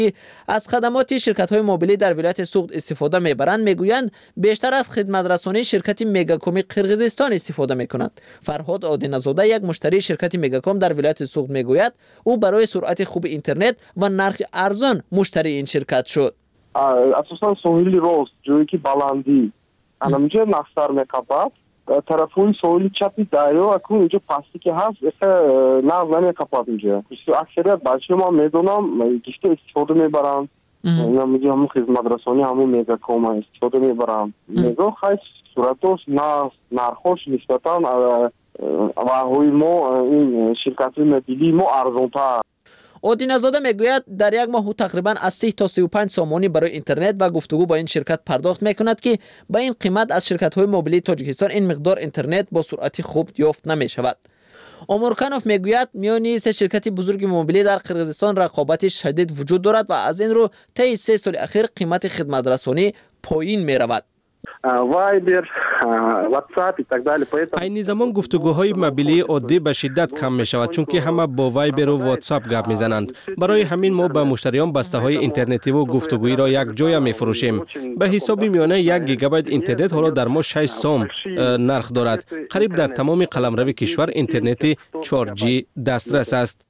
از خدمات شرکت‌های موبیلی در ولایت سوغد استفاده می‌برند میگویند بیشتر از خدمت‌رسانی شرکت مگاکوم قرقیزستان استفاده می‌کنند. فرهاد عادین‌زاده یک مشتری شرکت مگاکوم در ولایت سوغد میگوید او برای سرعت خوب اینترنت و نرخ ارزان مشتری این شرکت شد. اساساً ساحلی راست جایی که بلندی همونجا نقصر می‌کپد طرفوی ساحلی چپی دریا اکنون اینجا پستی که هست نقص نمی‌کپد اینجا. اکثریت بچه ما میدونم گشته استفاده میبرند. اینا میگه همون خدمت رسانی همون مگاکوم استفاده میبرند. میگه خیلی صورتش نرخش نسبتاً و هوی ما این شرکت موبیلی ما ارزان‌تر. عادین‌زاده میگوید در یک ماه تقریبا از 30 تا 35 سامانی برای اینترنت و گفتگو با این شرکت پرداخت میکند که با این قیمت از شرکت‌های موبیلی تاجیکستان این مقدار اینترنت با سرعت خوب یافت نمی‌شود. امورکانوف میگوید میان سه شرکت بزرگ موبیلی در قرقیزستان رقابت شدید وجود دارد و از این رو طی 3 سال اخیر قیمت خدمت رسانی پایین می‌رود. وایبر، واتساپ ایتکدال این زمان گفتگوهای موبیلی عادی به شدت کم می شود چون که همه با وایبر و واتساپ گپ می زنند. برای همین ما به مشتریان بسته های اینترنتی و گفتگویی را یک جای می فروشیم. به حساب میانه 1 گیگابایت اینترنت حالا در ما 6 سوم نرخ دارد. قریب در تمام قلمرو کشور اینترنت 4G دسترس است.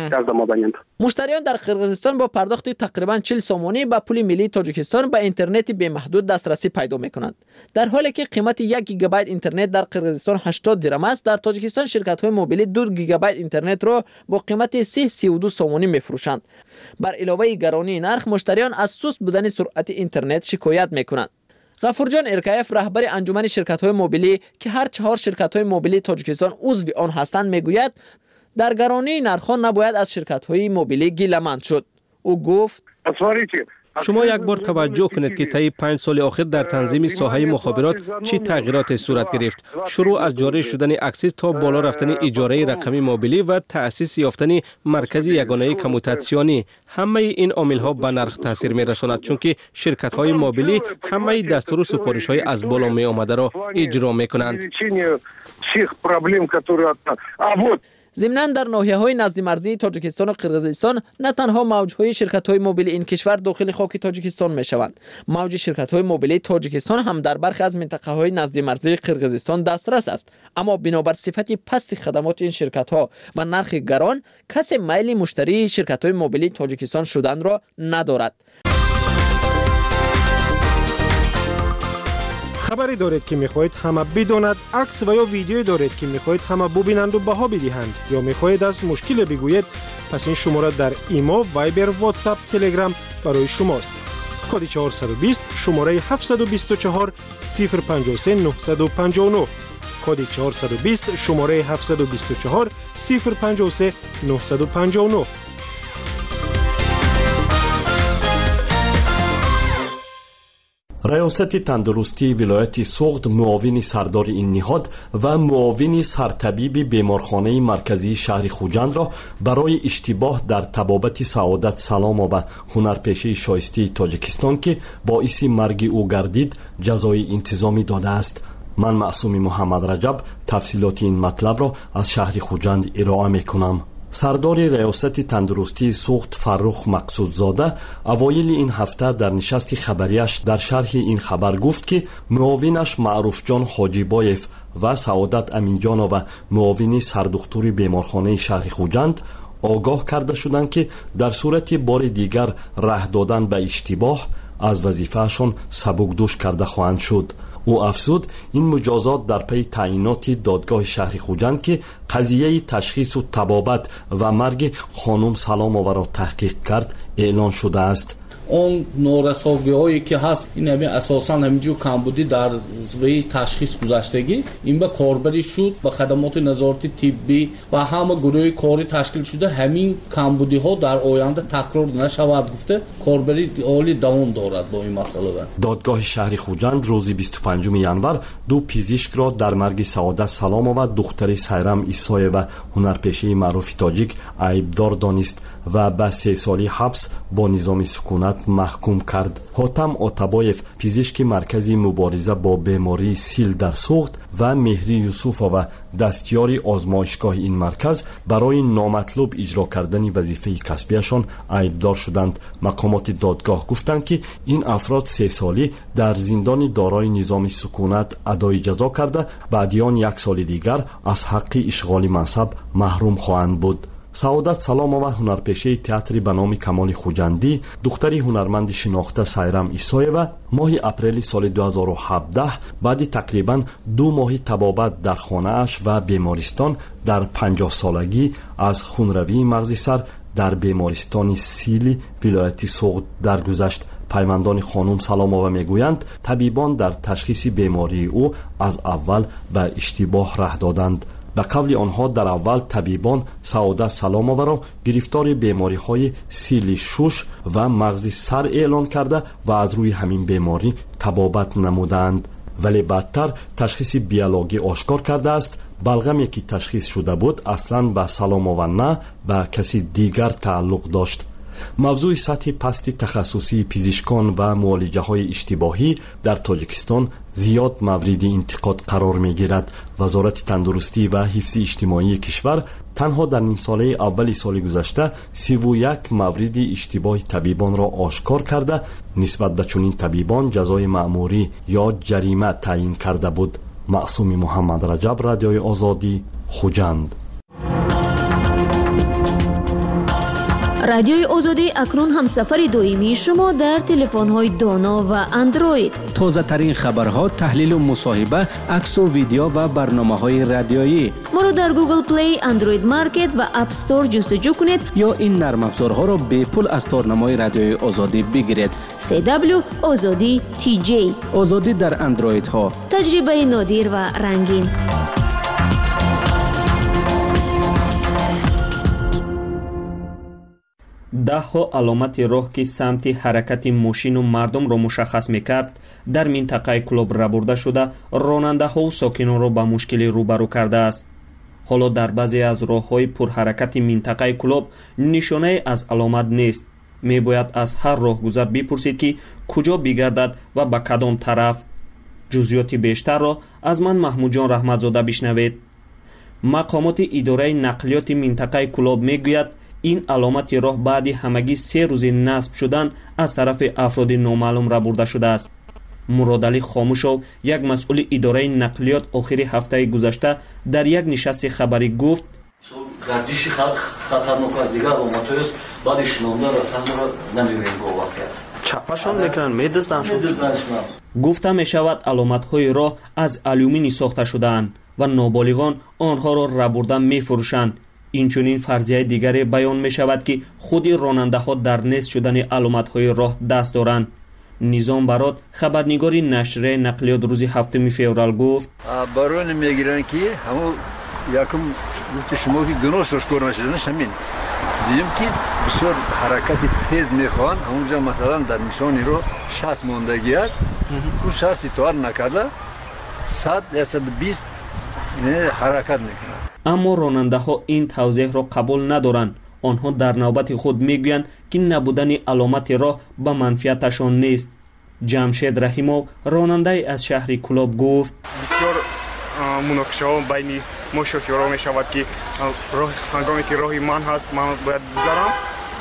مشتریان در قرقیزستان با پرداخت تقریبا 40 سامانی به پول ملی تاجیکستان به اینترنت به محدود دسترسی پیدا می‌کنند. در حالی که قیمت 1 گیگابایت اینترنت در قرقیزستان 80 درم است، در تاجیکستان شرکت‌های موبیلی 2 گیگابایت اینترنت را با قیمت 32 سامانی می‌فروشند. بر علاوه گرانی نرخ، مشتریان از سست بودن سرعت اینترنت شکایت می‌کنند. غفورجان ارکایف رهبر انجمن شرکت‌های موبیلی که هر 4 شرکت‌های موبیلی تاجیکستان عضو آن هستند میگوید در گرانی نرخ‌ها نباید از شرکت‌های موبیلی گیله‌مند شد. او گفت شما یک بار توجه کنید که طی 5 سال اخیر در تنظیم ساحه مخابرات چه تغییراتی صورت گرفت. شروع از جاری شدن اکسس تا بالا رفتن اجاره رقمی موبیلی و تأسیس یافتن مرکز یگانه کموتاسیونی، همه این عامل‌ها به نرخ تاثیر می‌رساند چون که شرکت‌های موبیلی همه دستور و سفارش‌های از بالا می آمده را اجرا می‌کنند. ضمناً در ناحیه‌های نزد مرزی تاجیکستان و قرقیزستان نه تنها موج‌های شرکت‌های موبیلی این کشور داخل خاک تاجیکستان می‌شوند، موج شرکت‌های موبیلی تاجیکستان هم در برخی از منطقه‌های نزد مرزی قرقیزستان دسترس است، اما بنابر صفت پست خدمات این شرکت‌ها و نرخ گران کسی میل مشتری شرکت‌های موبیلی تاجیکستان شدن را ندارد. خبری دارید که میخواهید همه بداند، عکس و یا ویدیویی دارید که میخواهید همه ببینند و بها بدهند یا میخواهید از مشکل بگویید، پس این شماره در ایما، وایبر، واتساپ، تلگرام برای شماست. کد 420 شماره 724 053 959 کد 420 شماره 724 053 959. ریاست تندرستی ولایت سوغد معاون سردار این نهاد و معاون سرطبیب بیمارخانه مرکزی شهر خوجند را برای اشتباه در طبابت سعادت سلام و هنرپیشه شایسته تاجیکستان که باعث مرگ او گردید جزای انتظامی داده است. من معصوم محمد رجب تفصیلات این مطلب را از شهر خوجند ارائه می کنم. سردار ریاست تندرستی سوغد فرخ مقصودزاده اوایل این هفته در نشست خبریش در شرح این خبر گفت که معاونش معروف جان حاجی بایف و سعادت امین جان و معاون سردکتر بیمارخانه شهر خوجند آگاه کرده شدند که در صورت بار دیگر راه دادن به اشتباه از وظیفهشان سبکدوش کرده خواهند شد. او افزود این مجازات در پی تعیینات دادگاه شهر خوجند که قضیه تشخیص و طبابت و مرگ خانم سلامова را تحقیق کرد اعلان شده است. اون نورساوی‌هایی که هست این همین اساساً همینجور کمبودی در زوی تشخیص گذشتگی این به کاربری شد با خدمات نظارتی طبی و همه گروه کاری تشکیل شده. همین کمبودی ها در آینده تکرار نشود گفته کاربری عالی دوام دارد با این مسئله. دادگاه شهر خوجند روز 25 ینور دو پزشک را در مرگ سعادت سلامova دختر سیرم عیسی و هنرپیشه معروف تاجیک عیبدار دانست. و به 3 سالی حبس با نظام سکونت محکوم کرد. حاتم آتابایف، پزشک مرکز مبارزه با بیماری سیل در سوخت و مهری یوسوف و دستیار آزمایشگاه این مرکز برای نامطلوب اجرا کردن وظیفه کسبیشان عیبدار شدند. مقامات دادگاه گفتند که این افراد 3 سالی در زندان دارای نظام سکونت ادای جزا کرده، بعدیان 1 سال دیگر از حق اشغال منصب محروم خواهند بود. سعادت سلامова، هنرپیشه تئاتری به نام کمال خوجندی، دختری هنرمند شناخته سایرام ایسایeva، ماه اپریل سال 2017 بعد تقریبا 2 ماه طبابت در خانه اش و بیمارستان در 50 سالگی از خونروی مغزی سر در بیمارستان سیلی ولایت سوغد درگذشت. پیماندان خانم سلامова میگویند طبیبان در تشخیص بیماری او از اول به اشتباه راه دادند. به قول آنها در اول طبیبان سعادت سلامова را گرفتار بیماری های سیل شوش و مغز سر اعلان کرده و از روی همین بیماری طبابت نمودند، ولی بعدتر تشخیص بیولوژی آشکار کرده است بلغمی که تشخیص شده بود اصلا به سلامова نه به کسی دیگر تعلق داشت. موضوع سطح پست تخصصی پزشکان و معالجه های اشتباهی در تاجیکستان زیاد مورد انتقاد قرار می گیرد. وزارت تندرستی و حفظ اجتماعی کشور تنها در نیم ساله اول سال گذشته 31 مورد اشتباه طبیبان را آشکار کرده، نسبت به چنین طبیبان جزای مأموری یا جریمه تعیین کرده بود. معصوم محمد رجب، رادیوی آزادی، خوجند. رادیوی آزادی اکنون همسفر دائمی شما در تلفن‌های دانا و اندروید. تازه ترین خبرها، تحلیل و مصاحبه، عکس و ویدیو و برنامه‌های رادیویی. ما رو در گوگل پلی، اندروید مارکت و اپ استور جستجو کنید یا این نرم افزارها را به پول از تارنمای رادیوی آزادی بگیرید. CW آزادی TJ، آزادی در اندروید ها، تجربه نادر و رنگین. 10 علامت راه که سمت حرکت ماشین و مردم را مشخص میکرد در منطقه کلوب رابرده شده راننده ها و ساکنان را به مشکل روبرو کرده است. حالا در بعضی از راه‌های پرحرکت منطقه کلوب نشانه از علامت نیست. میباید از هر راهگذر بپرسید که کجا بگردد و به کدام طرف. جزئیات بیشتر را از من محمود جان رحمتزاده بشنوید. مقامات اداره نقلیات منطقه کلوب میگوید این علامت راه بعد همگی 3 روز نصب شدن از طرف افراد نامعلوم را برده شده است. مرادعلی خاموشو، یک مسئول اداره نقلیات، آخر هفته گذشته در یک نشست خبری گفت گردش خطرناک از دیگر علامت‌های است، بعد شنونده رفتن را نمی‌بینیم با وقت چپشان میکنن، میدزدن. گفته می شود علامت های راه از آلومینی ساخته شده‌اند و نابالغان آنها را ربرده می فروشند. اینچنین فرضیه دیگری بیان می شود که خود راننده ها در نیست شدن علامت های راه دست دارند. نظام برات، خبرنگاری نشریه نقلیات، روز 7 فوریه گفت برای میگیرن که همون یکم شما که گناهش آشکار نشدنش همین دیدیم که بسیار حرکت تیز میخوان. همونجا مثلا در نشانی رو 60 ماندگی است، او 60 اطاعت نکرده 100 یا 120 حرکت میکنن. اما راننده ها این توضیح را قبول ندارند. آنها در نوبت خود میگویند که نبودن علامت راه به منفعتشان نیست. جمشید رحیمو، راننده از شهر کلوب، گفت بسیار مناقشه ها بین ما شوفیرها می شود که هنگامی که راهی من هست من باید بذارم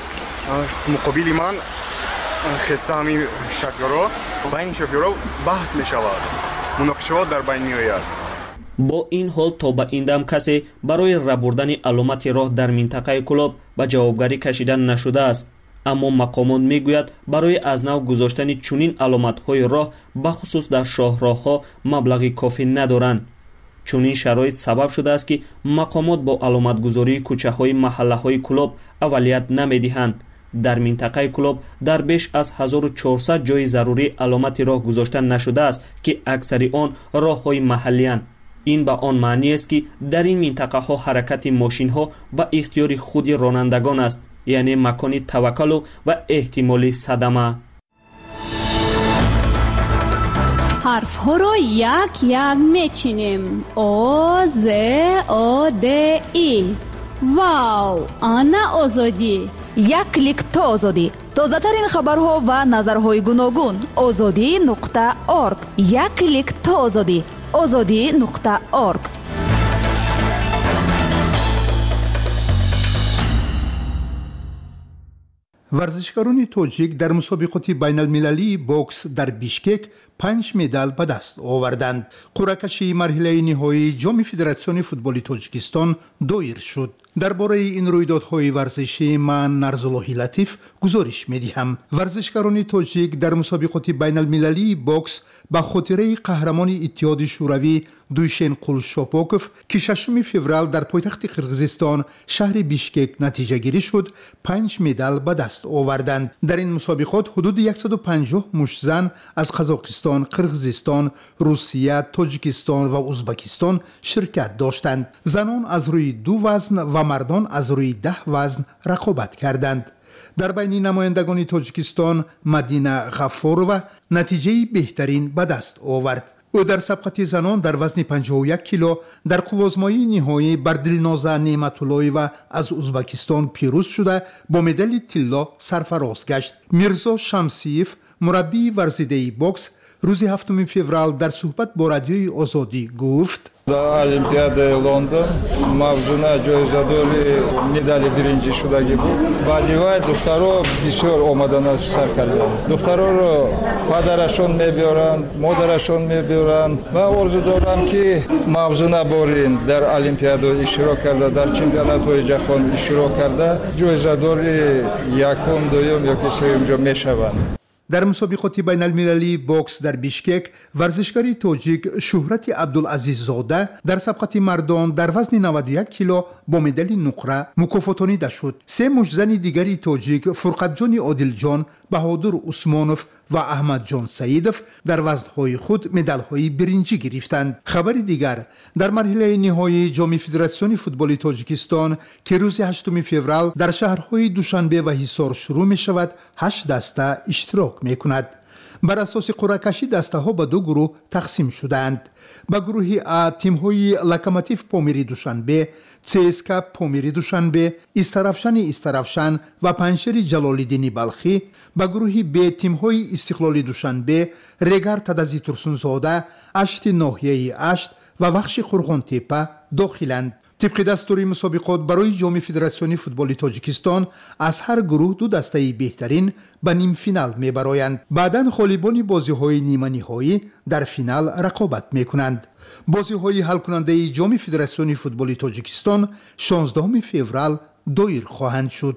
مقابل من خسته همین شوفیرها، بین شوفیرها بحث می شود، مناقشه ها در بین می آید. با این حال تا به این دم کسی برای ربردن علامت راه در منطقه کلوب به جوابگری کشیدن نشده است. اما مقامات میگوید برای از نو گذاشتن چنین علامت های راه بخصوص در شاهراه ها مبلغ کافی ندارند. چنین شرایط سبب شده است که مقامات با علامت گذاری کوچه های محله های کلوب اولیت نمیدهند. در منطقه کلوب در بیش از 1400 جای ضروری علامت راه گذاشته نشده است که اکثر آن راه های محلی اند. این به آن معنی است که در این منطقه ها حرکت ماشین ها به اختیار خود رانندگان است، یعنی مکان توکل و احتمال صدمه. حرف ها را یک یک میچینیم. آ ز آ د ای. واو، آن آزادی. یک کلیک تا آزادی. تازه‌ترین خبرها و نظرهای گوناگون. azadi.org. یک کلیک تا آزادی. azadi.org. ورزشکاران تاجیک در مسابقات بین المللی بوکس در بیشکک 5 مدال به دست آوردند. قرعه کشی مرحله نهایی جام فدراسیون فوتبال تاجیکستان دایر شد. درباره این رویدادهای ورزشی من نرزالله لطیف گزارش می‌دهم. ورزشکاران تاجیک در مسابقات بین المللی بوکس به خاطر قهرمان اتحاد شوروی دویشن قولشاپوکوف که 6 فوریه در پایتخت قرقیزستان شهر بیشکک نتیجه گیری شد 5 مدال به دست آوردند. در این مسابقات حدود 150 مشتزن از قزاقستان، قرقیزستان، روسیه، تاجیکستان و ازبکستان شرکت داشتند. زنان از روی 2 وزن و مردان از روی 10 وزن رقابت کردند. در بین نمایندگان تاجیکستان مدینه غفورова نتیجه بهترین به دست آورد. او در سبقت زنان در وزن 51 کیلو در قوازمایی نهایی بر دلنازه نعمت‌اللهی‌وا از ازبکستان پیروز شده با مدال طلا سرفراز گشت. میرزا شمسیف مربی ورزیده بوکس روز 7 فوریه در صحبت با رادیوی آزادی گفت: در المپیاد لندن مافزونا جایزه‌داری مدال برنجی شدگی بود. بعدی‌ها دخترها بسیار آمدن سر کردند. دخترها رو پدرشون میبرند، مادرشون میبرند. من آرزو دارم که مافزونا بارین در المپیاد اشتراک کرده، در چمپیونات‌های جهان اشتراک کرده، جایزه‌داری یکم، دوم یا سوم جا میشوند. در مسابقات بین المللی بوکس در بیشکک ورزشکاری تاجیک شهرت عبدالعزیز زاده در سبقت مردان در وزن 91 کیلو با مدال نقره مکافاتانیده شد. 3 مشتزن دیگری تاجیک فرقت جان عادل جان، بهادر عثمانوف و احمد جان سعیدوف در وزن‌های خود مدال‌های برنجی گرفتند. خبر دیگر در مرحله نهایی جام فدراسیون فوتبال تاجیکستان که روز 8 فوریه در شهرهای دوشنبه و حصار شروع می‌شود 8 دسته اشتراک می‌کند. بر اساس قرعه کشی دسته ها به 2 گروه تقسیم شدند. به گروه A تیم‌های لوکوموتیو پامیری دوشنبه، CSKA پامیری دوشنبه، استرافشن و پنشر جلال‌الدین بلخی. به گروه B تیم‌های استقلال دوشنبه، رگر تدزی ترسونزاده، اشت ناحیه اشت و بخش قرغان تپه داخلند. طبق دستور مسابقات برای جام فدراسیون فوتبال تاجیکستان از هر گروه 2 دسته بهترین به نیم فینال میبرایند. بعداً غالبان بازی‌های نیمه نهایی در فینال رقابت میکنند. بازی‌های حل کننده جام فدراسیون فوتبال تاجیکستان 16 فوریه دایر خواهند شد.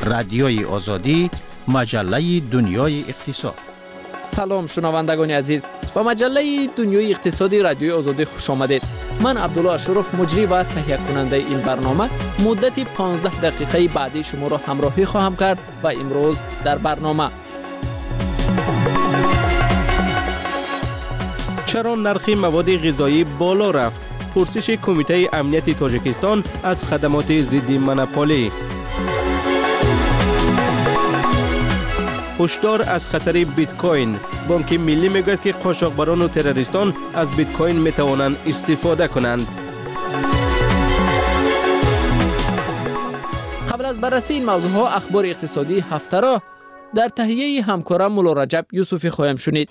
رادیوی آزادی، مجله دنیای اقتصاد. سلام شنوندگان عزیز، با مجله دنیای اقتصادی رادیوی آزادی خوش آمدید. من عبدالله اشرف، مجری و تهیه کننده این برنامه، مدت 15 دقیقه بعدی شما را همراهی خواهم کرد و امروز در برنامه چرا نرخ مواد غذایی بالا رفت؟ پرسش کمیته امنیت تاجیکستان از خدمات ضد مونوپولی. هشدار از خطر بیت کوین. بانک ملی میگوید که قاچاقبران و تروریستان از بیت کوین میتوانند استفاده کنند. قبل از بررسی این موضوع ها، اخبار اقتصادی هفته را در تهیه همکارم مولا رجب یوسفی خواهیم شنید.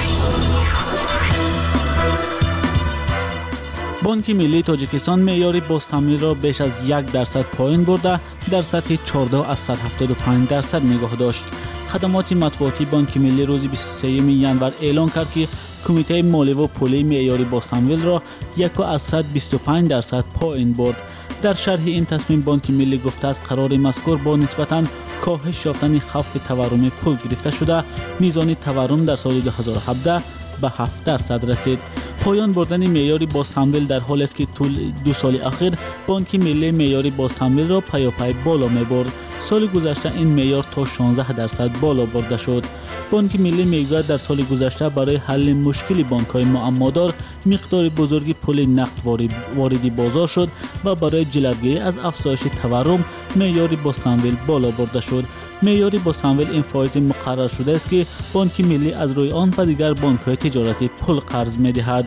بانک ملی تاجیکستان معیار بازتمویل را بیش از 1% پایین برده در سطح 14 از 175% نگاه داشت. خدمات مطبوعاتی بانک ملی روز 23 ژانویه اعلام کرد که کمیته مالی و پولی معیار بازتمویل را 1.25% پایین برد. در شرح این تصمیم بانک ملی گفته است قرار مذکور با نسبتاً کاهش یافتن خوف تورم پول گرفته شده، میزان تورم در سال 2017 به 7% رسید. پایان بردن معیار بازتمویل در حالی است که طول 2 سال اخیر بانک ملی معیار بازتمویل را پیاپی بالا می‌برد. سال گذشته این معیار تا 16% بالا برده شد. بانک ملی میگوید در سال گذشته برای حل مشکل بانک‌های معمادار مقدار بزرگی پول نقد واردی بازار شد و برای جلوگیری از افزایش تورم معیار بازتمویل بالا برده شد. معیار بازتمویل این فایز مقرر شده است که بانک ملی از روی آن به دیگر بانک‌های تجارتی پول قرض می‌دهد.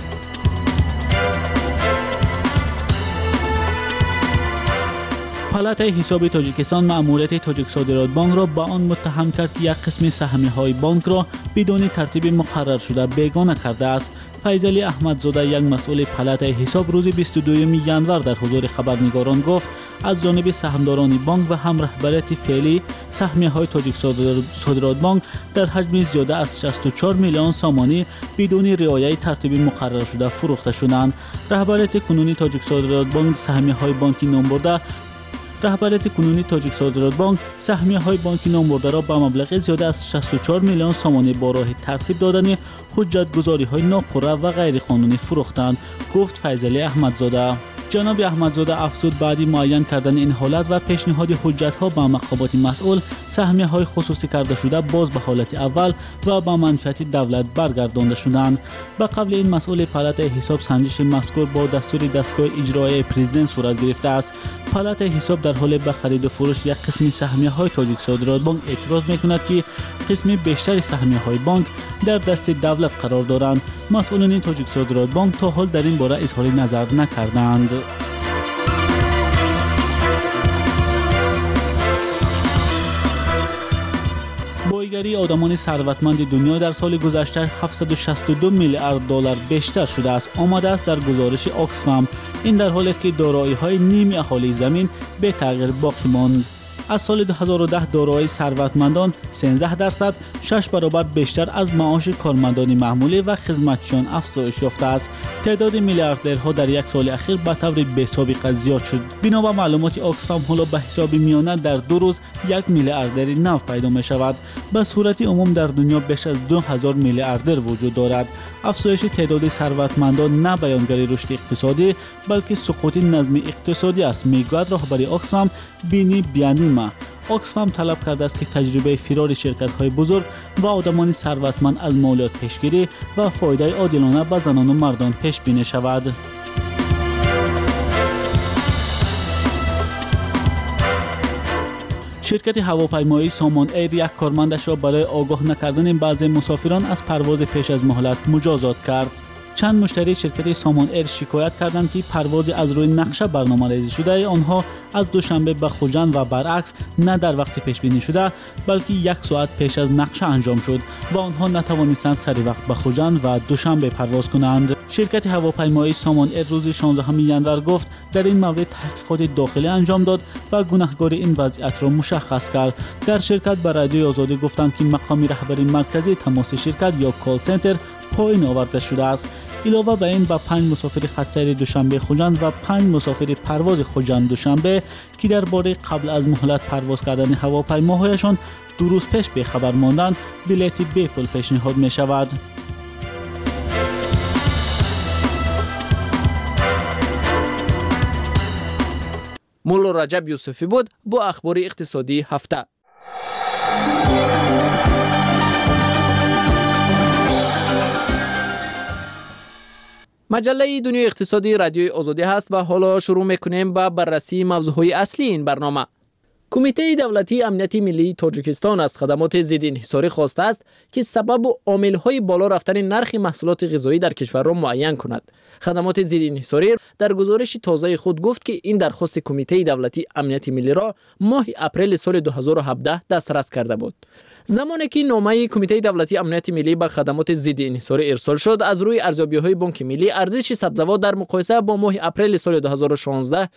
پالاتای حساب تاجیکستان مأموریت تاجیک صادرات بانک را به آن متهم کرد که یک قسم سهمیه‌های بانک را بدون ترتیب مقرر شده بیگانه کرده است. فیضعلی احمدزاده، یک مسئول پالاتای حساب، روز 22 ژانویه در حضور خبرنگاران گفت از جانب سهامداران بانک و هم رهبریت فعلی سهمیه‌های تاجیک صادرات بانک در حجم زیاده از 64 میلیون سامانی بدون رعایت ترتیب مقرر شده فروخته شدند. رهبریت کنونی تاجیک صادرات بانک سهمیه‌های بانکی سهمیه‌های بانکی نامبرده را به مبلغ زیاده از 64 میلیون سامانی با راه ترتیب دادن حجت‌گذاری‌های ناپوره و غیرقانونی فروختند، گفت فیضعلی احمدزاده. جناب احمدزاده افزود بعدی معین کردن این حالت و پیشنهاد حجت‌ها به مقامات مسئول، سهمیه‌های خصوصی کرده شده باز به حالت اول و به منفعت دولت برگردانده شدند. به قبل این مسئول پالاتای حساب سنجش مذکور با دستور دستگاه اجرایی پرزیدنت صورت گرفته است. پالاتای حساب در حال به خرید و فروش یک قسم سهمیه‌های تاجیک صادرات بانک اعتراض می‌کند که قسم بیشتر سهمیه‌های بانک در دست دولت قرار دارند. مسئولان تاجیک صادرات بانک تا حال در این باره اظهار نظر نکردند. بایگری آدمان ثروتمند دنیا در سال گذشته 762 میلیارد دلار بیشتر شده است، آمده است در گزارش آکسفم. این در حالی است که دارایی‌های نیمی اهالی زمین به تغییر باقی ماند. از سال 2010 دارایی ثروتمندان 13%، 6 برابر بیشتر از معاش کارمندان معمولی و خدمتچیان افزایش یافته است. تعداد میلیاردرها در یک سال اخیر به طور بی‌سابقه زیاد شد. بنا به معلومات آکسفام حالا به حساب میانه در 2 روز 1 میلیاردر نو پیدا می شود. به صورت عموم در دنیا بیش از 2000 میلیاردر وجود دارد. افزایش تعداد ثروتمندان نه بیانگر رشد اقتصادی بلکه سقوط نظم اقتصادی است، میگوید رهبر آکسفام بینی بیانیما. آکسفام طلب کرده است که تجربه فرار شرکت‌های بزرگ و آدمان ثروتمند از مالیات پیشگیری و فایده عادلانه به زنان و مردان پیش بینی شود. شرکت هواپیمایی سامان ایر یک کارمندش را برای آگاه نکردن بعضی مسافران از پرواز پیش از مهلت مجازات کرد. چند مشتری شرکت سامان ایر شکایت کردند که پرواز از روی نقشه برنامه‌ریزی شده آنها از دوشنبه به خوجند و برعکس نه در وقت پیش بینی شده بلکه 1 ساعت پیش از نقشه انجام شد و آنها نتوانستند سری وقت به خوجند و دوشنبه پرواز کنند. شرکت هواپیمایی سامان ایر روز 16 ژانویه گفت در این مورد تحقیقات داخلی انجام داد و گناهکار این وضعیت را مشخص کرد. در شرکت به رادیوی آزادی گفتند که مقام رهبری مرکزی تماس شرکت یا کال سنتر پایین آورده شده است. علاوه بر این به 5 مسافر خط‌سیر دوشنبه خوجند و 5 مسافر پرواز خوجند دوشنبه که درباره قبل از مهلت پرواز کردن هواپیماهایشان 2 روز پیش به خبر ماندند، بلیط بی پول پیشنهاد می شود. مولا رجب یوسفی بود با اخبار اقتصادی هفته. مجله دنیای اقتصادی رادیوی آزادی هست و حالا شروع میکنیم با بررسی موضوعهای اصلی این برنامه. کمیته دولتی امنیت ملی تاجیکستان از خدمات ضد انحصاری خواسته است که سبب و عامل‌های بالا رفتن نرخ محصولات غذایی در کشور را معین کند. خدمات ضد انحصاری در گزارش تازه خود گفت که این درخواست کمیته دولتی امنیت ملی را ماه اپریل سال 2017 دسترس کرده بود. زمانی که نامه کمیته دولتی امنیت ملی به خدمات ضد انحصاری ارسال شد، از روی ارزیابی‌های بانک ملی ارزش سبزیجات در مقایسه با ماه اپریل سال 2016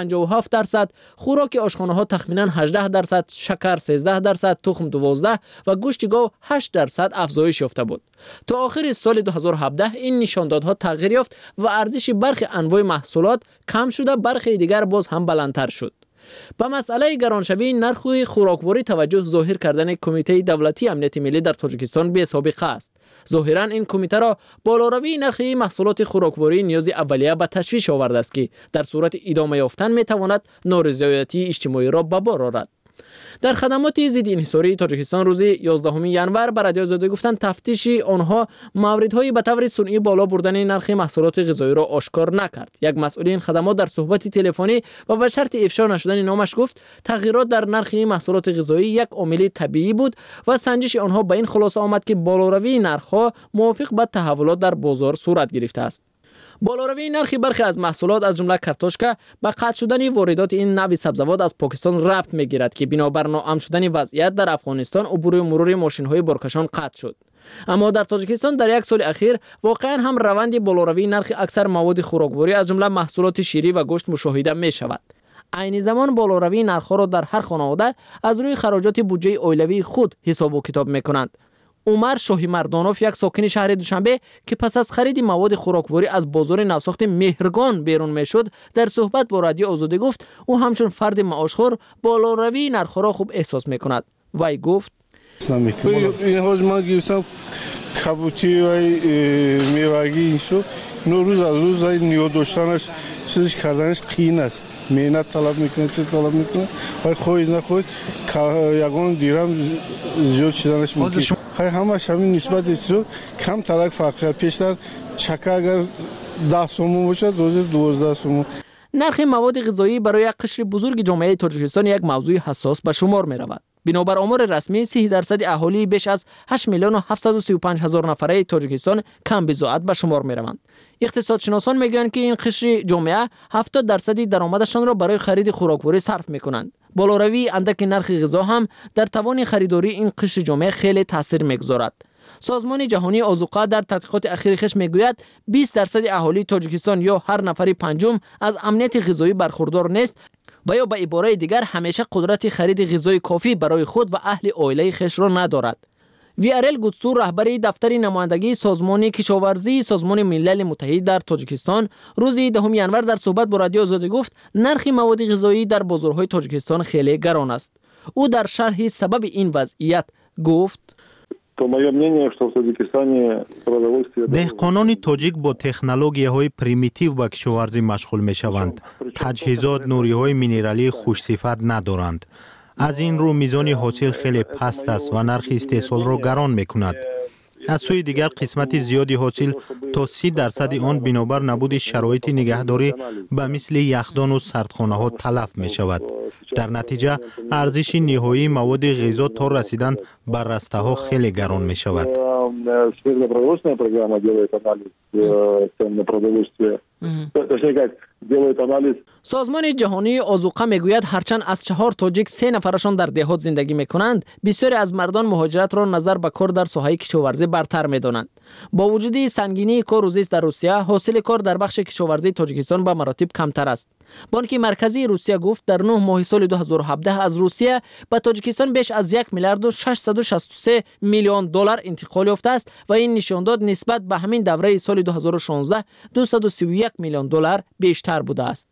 57%، خوراک آشخانه‌ها تخمیناً 18%، شکر 13%، تخم 12% و گوشت گاو 8% افزایش یافته بود. تا آخر سال 2017 این نشاندادها تغییر یافت و ارزش برخی انواع محصولات کم شده، برخی دیگر باز هم بلندتر شد. به مسئله گرانشوی نرخ خوراکواری توجه ظاهر کردن کمیته دولتی امنیت ملی در تاجیکستان بی سابقه است. ظاهرا این کمیته را بالاروی نرخ محصولات خوراکواری نیاز اولیه به تشویش آورده است که در صورت ادامه یافتن می تواند نارضایتی اجتماعی را به بار آورد. در خدمات ضد انحصاری تاجیکستان روز 11 ژانویه بر رادیو آزادی گفتند تفتیش آنها موردهای به طور سنئی بالا بردن نرخ محصولات غذایی را آشکار نکرد. یک مسئول این خدمات در صحبت تلفنی و به شرط افشا نشدن نامش گفت تغییرات در نرخ محصولات غذایی یک عامل طبیعی بود و سنجش آنها به این خلاصه آمد که بالاروی نرخ‌ها موافق به تحولات در بازار صورت گرفته است. بالاروی نرخ برخی از محصولات از جمله کارتوشکا به قطع شدن واردات این نوع سبزیجات از پاکستان ربط می‌گیرد که بنابر ناامن شدن وضعیت در افغانستان عبور و مرور ماشین‌های بارکشان قطع شد. اما در تاجیکستان در یک سال اخیر واقعا هم روند بالاروی نرخ اکثر مواد خوراکواری از جمله محصولات شیری و گوشت مشاهده می‌شود. عین زمان بالاروی نرخ‌ها را در هر خانواده از روی خراجات بودجه اولیوی خود حساب و کتاب می‌کنند. عمر شاهی مردانوف، یک ساکن شهر دوشنبه که پس از خرید مواد خوراکواری از بازار نوساخت مهرگان بیرون میشد، در صحبت با رادیو آزادی گفت او همچون فرد معاشخور بالاروی نرخ‌ها را خوب احساس می‌کند. وی گفت این روز ما گرفتم کبوتی و میوگی اینشو روز از روز نیو داشتنش چیزش کردنش قین است. مهنت طلب میکنه، چه طلب میکنه و خود نخود یگان دیرم زیاد شدنش ممکن. خیلی همش همین نسبت چیزو کم ترک فرق پیشتر چکه اگر 10 سومون باشه 12 سومون. نرخ مواد غذایی برای یک قشر بزرگ جامعه تاجیکستان یک موضوع حساس به شمار می رود. بنابر آمار رسمی 30% اهالی بیش از 8 میلیون و 735 هزار نفره تاجیکستان کم بضاعت به شمار می روند. اقتصادشناسان میگویند که این قشر جامعه 70% درآمدشان را برای خرید خوراکواری صرف می کنند. بالاروی اندک نرخ غذا هم در توان خریداری این قشر جامعه خیلی تاثیر میگذارد. سازمان جهانی آذوقه در تحقیقات اخیر خود میگوید 20% اهالی تاجیکستان یا هر نفری پنجم از امنیت غذایی برخوردار نیست و یا به عباره دیگر همیشه قدرت خرید غذای کافی برای خود و اهل عائله خویش را ندارد. ویارل گوتسو، رهبر دفتر نمایندگی سازمان کشاورزی سازمان ملل متحد در تاجیکستان، روز 10 ژانویه در صحبت با رادیو آزادی گفت نرخ مواد غذایی در بازارهای تاجیکستان خیلی گران است. او در شرح سبب این وضعیت گفت دهقانان تاجیک با تکنولوژی‌های پریمیتیو به کشاورزی مشغول می‌شوند. تجهیزات نوری‌های مینرالی خوش‌صفت ندارند. از این رو میزان حاصل خیلی پست است و نرخ استحصال را گران می‌کند. از سوی دیگر قسمت زیادی حاصل تا 30% آن بنابر نبود شرایط نگهداری به مثل یخدان و سردخانه‌ها تلف می‌شود. در نتیجه ارزش نهایی مواد غذا تا رسیدن بر رسته‌ها خیلی گران می‌شود. делает анализ. سازمان جهانی آذوقه میگوید هرچند از 4 تاجیک 3 نفرشان در دهات زندگی میکنند، بسیاری از مردان مهاجرت را نظر به کار در ساحه کشاورزی برتر میدانند. با وجود سنگینی کار و زیست در روسیه، حاصل کار در بخش کشاورزی تاجیکستان به مراتب کمتر است. بانک مرکزی روسیه گفت در 9 ماه سال 2017 از روسیه به تاجیکستان بیش از 1 میلیارد و 663 میلیون دلار انتقال یافته است و این نشان داد نسبت به همین دوره سال 2016 231 میلیون دلار بیشتر بوده است.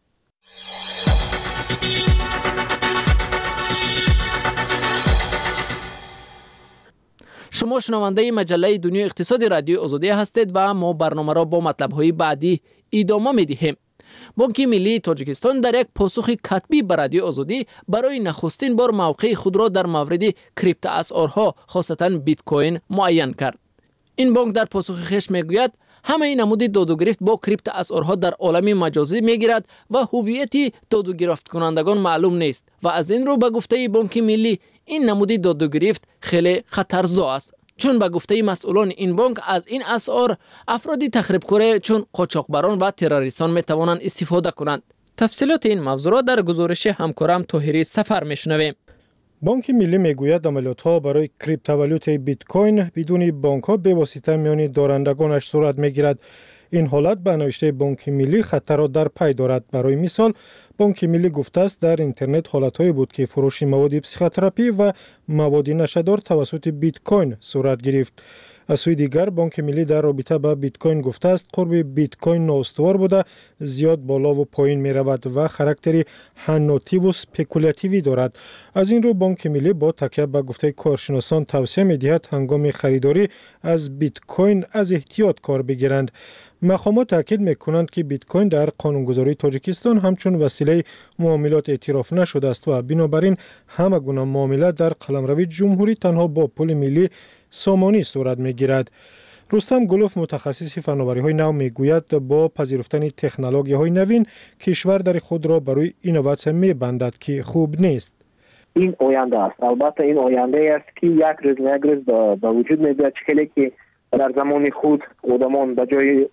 شما شنونده مجله دنیای اقتصادی رادیو آزادی هستید و ما برنامه را با مطلب‌های بعدی ادامه می‌دهیم. بانک ملی تاجیکستان در یک پاسخ کتبی به رادیو آزادی برای نخستین بار موقع خود را در مورد کریپتو اسعارها خاصتاً بیت کوین معین کرد. این بانک در پاسخ خویش میگوید همه نمود داد و گرفت با کریپتو اسعارها در عالم مجازی میگیرد و هویت داد و گرفت کنندگان معلوم نیست و از این رو به گفته بانک ملی این نمود داد و گرفت خیلی خطرزا است، چون به گفته مسئولان این بانک از این اسعار افرادی تخریبکار چون قاچاقبران و تروریستان میتوانند استفاده کنند. تفصیلات این موضوع را در گزارش همکارم طاهری سفر میشنویم. بانک ملی میگوید عملیات‌ها برای کریپتووالوت بیت کوین بدون بانک‌ها به واسطه میان دارندگانش صورت میگیرد. این حالت به نوشته بانک ملی خطر را در پی دارد. برای مثال بانک ملی گفته است در اینترنت حالت‌هایی بود که فروش مواد پسیخوتراپی و مواد نشه‌دار توسط بیت کوین صورت گرفت. از سوی دیگر بانک ملی در رابطه با بیت کوین گفته است قرب بیت کوین نااستوار بوده، زیاد بالا و پایین می رود و خاراکتری حناتی و سپکولاتیوی دارد. از این رو بانک ملی با تکیه به گفته کارشناسان توصیه می دهد هنگام خریداری از بیت کوین از احتیاط کار بگیرند. مقامات تاکید میکنند که بیت کوین در قانونگذاری تاجیکستان همچون وسیله معاملات اعتراف نشده است و بنابراین همه گونه معامله در قلمرو جمهوری تنها با پول ملی سامانی صورت میگیرد. رستم گلوف متخصص فناوری‌های نو میگوید با پذیرفتن تکنولوژی‌های نوین کشور در خود را برای اینوواسیون میبندد که خوب نیست. این آینده است. البته این آینده است که یک روز به وجود میاد که در زمان خود آدمان به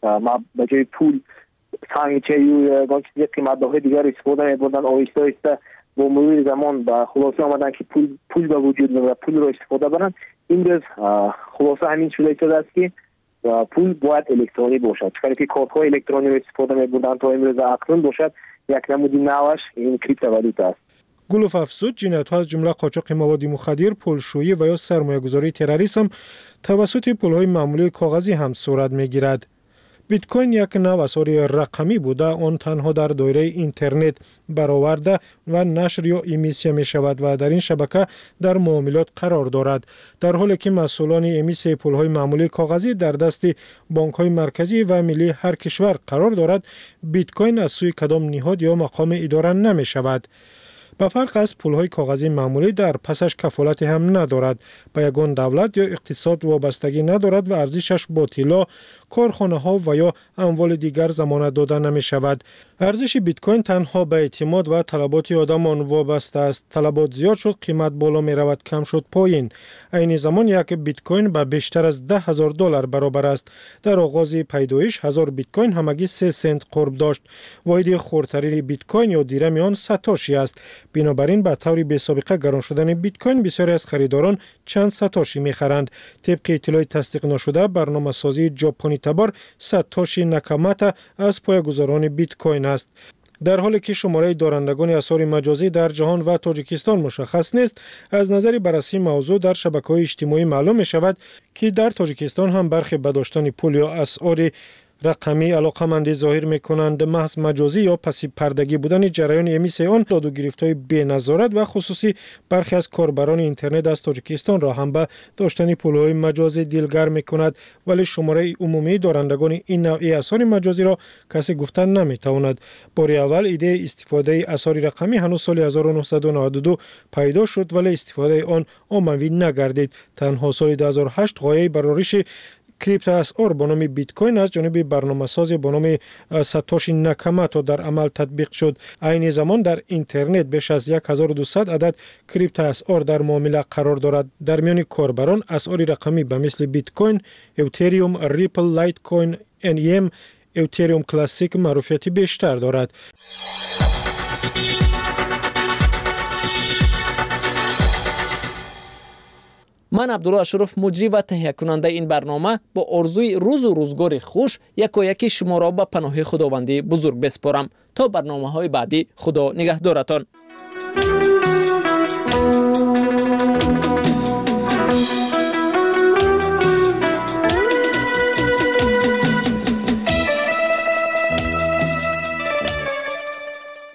جای پول سنگچه یا چیزی قیمت‌های دیگر استفاده می‌بردن. آهسته آهسته با مرور زمان به خلاصه آمدن که پول به وجود میاد و پول را استفاده برن. این روز خلاصه همین شده است که پول باید الکترونی باشد. چون که کارت‌های الکترونی را استفاده می‌بردن تا امروز اکنون باشد یک نمودی نوش این کریپتووالوت است. گلوف افزود جنایت‌ها از جمله قاچاق مواد مخدر، پولشویی و یا سرمایه‌گذاری تروریسم توسط پول‌های معمولی کاغذی هم صورت می‌گیرد. بیت کوین یک نوع اسعار رقمی بوده، آن تنها در دایره اینترنت برآورده و نشر یا امیسیه می شود و در این شبکه در معاملات قرار دارد، در حالی که مسئولان امیسیه پول‌های معمولی کاغذی در دست بانک‌های مرکزی و ملی هر کشور قرار دارد. بیت کوین از سوی کدام نهاد یا مقام اداره نمی شود. به فرق از پول‌های کاغذی معمولی در پسش کفالت هم ندارد، به یگان دولت یا اقتصاد وابستگی ندارد و ارزشش با طلا، کارخانه‌ها و یا اموال دیگر ضمانت داده نمی شود. ارزش بیت کوین تنها به اعتماد و طلبات آدمان وابسته است. طلبات زیاد شد، قیمت بالا می رود، کم شد پایین. عین زمان یک بیت کوین به بیشتر از $10,000 برابر است. در آغاز پیدایش 1000 بیت کوین همگی 3 سنت قرب داشت. واحد خردترین بیت کوین یا دیرم آن ساتوشی است. بنابراین به طور بی سابقه گران شدن بیت کوین بسیاری از خریداران چند ساتوشی می‌خرند. طبق اطلاع تصدیق نشده برنامه‌سازی ژاپنی تبار ساتوشی ناکاماتا از پایه‌گذاران بیت کوین است. در حالی که شماره دارندگان اسعار مجازی در جهان و تاجیکستان مشخص نیست، از نظر بررسی موضوع در شبکه‌های اجتماعی معلوم می‌شود که در تاجیکستان هم برخی به داشتن پول یا اسعار رقمی علاقمندی ظاهر می‌کنند. محض مجازی یا پسی پردگی بودن جریان امیسیه آن داد و گرفت‌های بی‌نظارت و خصوصی برخی از کاربران اینترنت از تاجیکستان را هم به داشتن پول‌های مجازی دلگرم می‌کند، ولی شماره عمومی دارندگان این نوع اسعار مجازی را کسی گفتن نمی‌تواند. بار اول ایده استفاده اسعار رقمی هنوز سال 1992 پیدا شد، ولی استفاده آن عمومی نگردید. تنها سال 2008 غایه برآورش کریپتو اسعار به نام بیت کوین از جانب برنامه‌ساز به نام ساتوشی ناکاماتا در عمل تطبیق شد. عین زمان در اینترنت بیش از 1200 عدد کریپتو اسعار در معامله قرار دارد. در میان کاربران اسعار رقمی به مثل بیت کوین، اتریوم، ریپل، لایت کوین، NEM، اتریوم کلاسیک معروفیت بیشتر دارد. من عبدالله اشرف مجری و تهیه کننده این برنامه با آرزوی روز و روزگار خوش یکی شما را به پناه خداوندی بزرگ بسپارم. تا برنامه‌های بعدی خدا نگهدارتان.